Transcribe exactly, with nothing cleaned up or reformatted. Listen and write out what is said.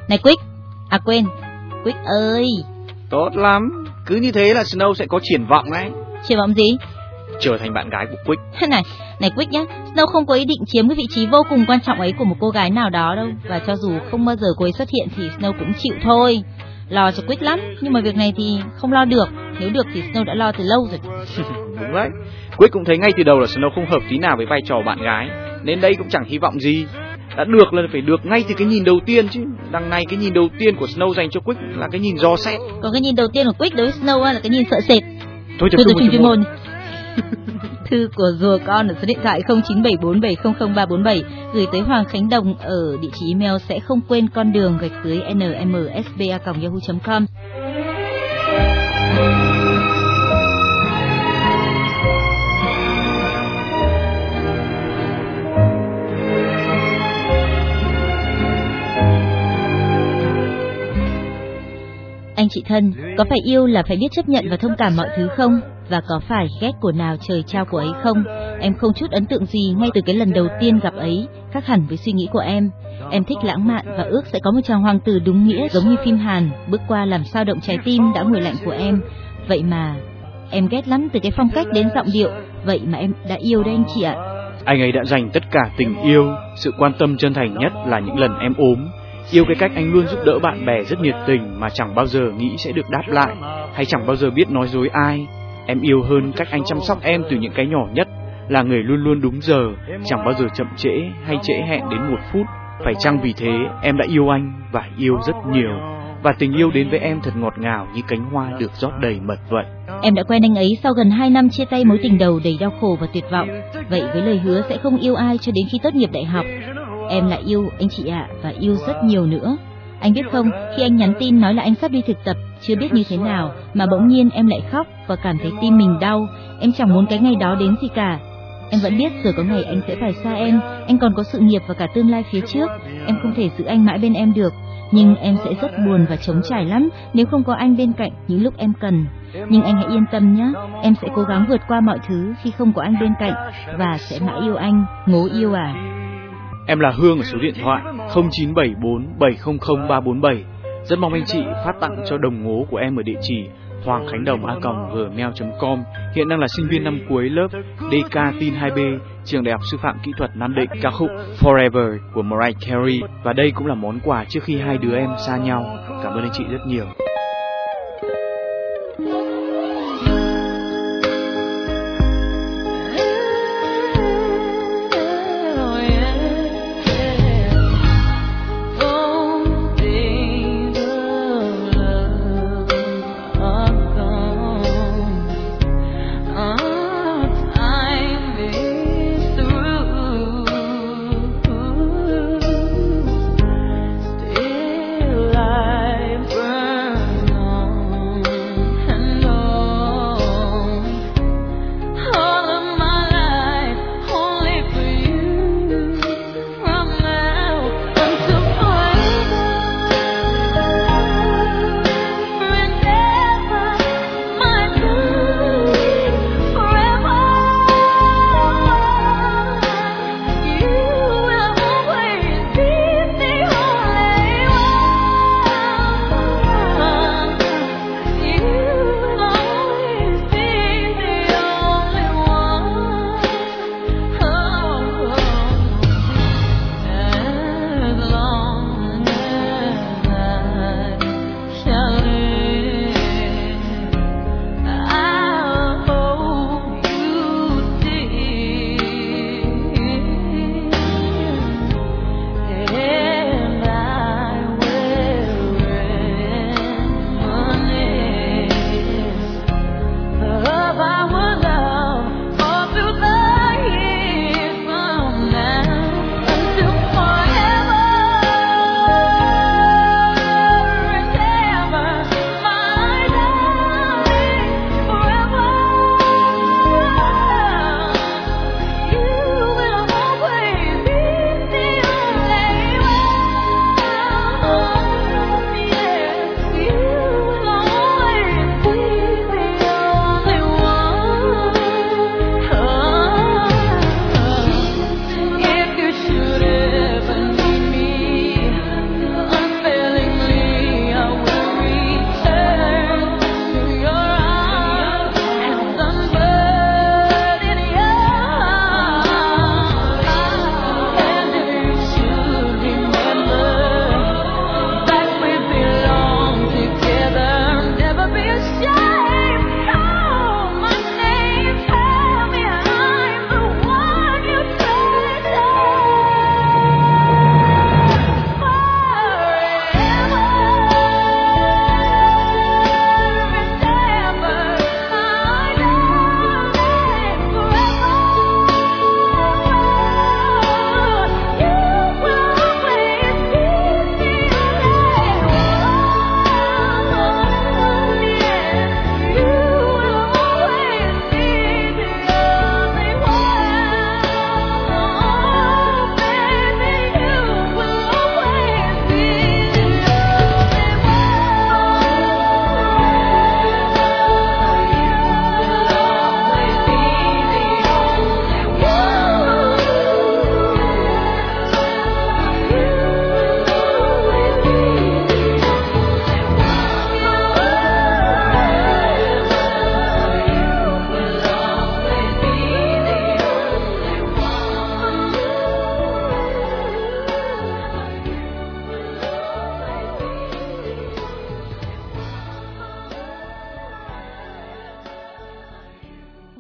Này Quick, à quên, Quick ơi. Tốt lắm, cứ như thế là Snow sẽ có triển vọng đấy. Triển vọng gì? Trở thành bạn gái của Quick. Này, này Quick nhá, Snow không có ý định chiếm cái vị trí vô cùng quan trọng ấy của một cô gái nào đó đâu. Và cho dù không bao giờ cô ấy xuất hiện thì Snow cũng chịu thôi. Lo cho Quick lắm, nhưng mà việc này thì không lo được. Nếu được thì Snow đã lo từ lâu rồi. Đúng đấy, Quick cũng thấy ngay từ đầu là Snow không hợp tí nào với vai trò bạn gái, nên đây cũng chẳng hy vọng gì. Đã được là phải được ngay từ cái nhìn đầu tiên chứ. Đằng này cái nhìn đầu tiên của Snow dành cho Quick là cái nhìn dò xét. Còn cái nhìn đầu tiên của Quick đối với Snow là cái nhìn sợ sệt. Thôi tập trung chuyên môn. Thư của rùa con ở số điện thoại không chín bảy bốn bảy không không ba bốn bảy gửi tới Hoàng Khánh Đồng ở địa chỉ email sẽ không quên con đường gạch dưới nmsba còng yahoo chấm com. Anh chị thân, có phải yêu là phải biết chấp nhận và thông cảm mọi thứ không? Và có phải ghét của nào trời trao của ấy không? Em không chút ấn tượng gì ngay từ cái lần đầu tiên gặp ấy, khác hẳn với suy nghĩ của em. Em thích lãng mạn và ước sẽ có một chàng hoàng tử đúng nghĩa giống như phim Hàn, bước qua làm sao động trái tim đã nguội lạnh của em. Vậy mà em ghét lắm từ cái phong cách đến giọng điệu, vậy mà em đã yêu đấy anh chị ạ. Anh ấy đã dành tất cả tình yêu, sự quan tâm chân thành nhất là những lần em ốm. Yêu cái cách anh luôn giúp đỡ bạn bè rất nhiệt tình mà chẳng bao giờ nghĩ sẽ được đáp lại, hay chẳng bao giờ biết nói dối ai. Em yêu hơn cách anh chăm sóc em từ những cái nhỏ nhất, là người luôn luôn đúng giờ, chẳng bao giờ chậm trễ hay trễ hẹn đến một phút. Phải chăng vì thế em đã yêu anh và yêu rất nhiều, và tình yêu đến với em thật ngọt ngào như cánh hoa được rót đầy mật vậy. Em đã quen anh ấy sau gần hai năm chia tay mối tình đầu đầy đau khổ và tuyệt vọng. Vậy với lời hứa sẽ không yêu ai cho đến khi tốt nghiệp đại học, em lại yêu anh chị ạ, à, và yêu rất nhiều nữa. Anh biết không, khi anh nhắn tin nói là anh sắp đi thực tập, chưa biết như thế nào mà bỗng nhiên em lại khóc và cảm thấy tim mình đau. Em chẳng muốn cái ngày đó đến gì cả. Em vẫn biết rồi có ngày anh sẽ phải xa em, anh còn có sự nghiệp và cả tương lai phía trước. Em không thể giữ anh mãi bên em được, nhưng em sẽ rất buồn và trống trải lắm nếu không có anh bên cạnh những lúc em cần. Nhưng anh hãy yên tâm nhé, em sẽ cố gắng vượt qua mọi thứ khi không có anh bên cạnh, và sẽ mãi yêu anh, ngố yêu à. Em là Hương ở số điện thoại không chín bảy bốn bảy không không ba bốn bảy. Rất mong anh chị phát tặng cho đồng ngố của em ở địa chỉ hoàng khánh đồng a còng gmail chấm com. Hiện đang là sinh viên năm cuối lớp đê ca tin hai B, trường Đại học Sư phạm Kỹ thuật Nam Định. Ca khúc Forever của Mariah Carey, và đây cũng là món quà trước khi hai đứa em xa nhau. Cảm ơn anh chị rất nhiều.